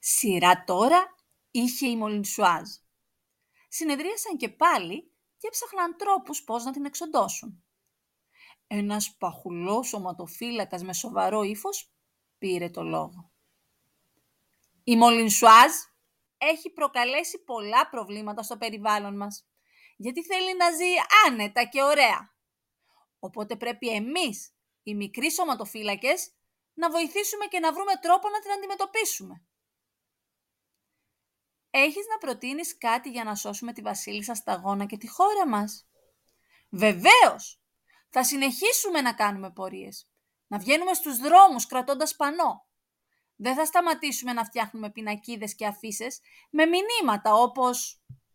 Σειρά τώρα είχε η Μολυνσουάζ. Συνεδρίασαν και πάλι και έψαχναν τρόπους πώς να την εξοντώσουν. Ένας παχουλός σωματοφύλακας με σοβαρό ύφος πήρε το λόγο. Η Μολυνσουάζ έχει προκαλέσει πολλά προβλήματα στο περιβάλλον μας, γιατί θέλει να ζει άνετα και ωραία. Οπότε πρέπει εμείς, οι μικροί σωματοφύλακες, να βοηθήσουμε και να βρούμε τρόπο να την αντιμετωπίσουμε. Έχεις να προτείνεις κάτι για να σώσουμε τη βασίλισσα Σταγόνα και τη χώρα μας? Βεβαίως! Θα συνεχίσουμε να κάνουμε πορείες. Να βγαίνουμε στους δρόμους κρατώντας πανό. Δεν θα σταματήσουμε να φτιάχνουμε πινακίδες και αφίσες με μηνύματα όπως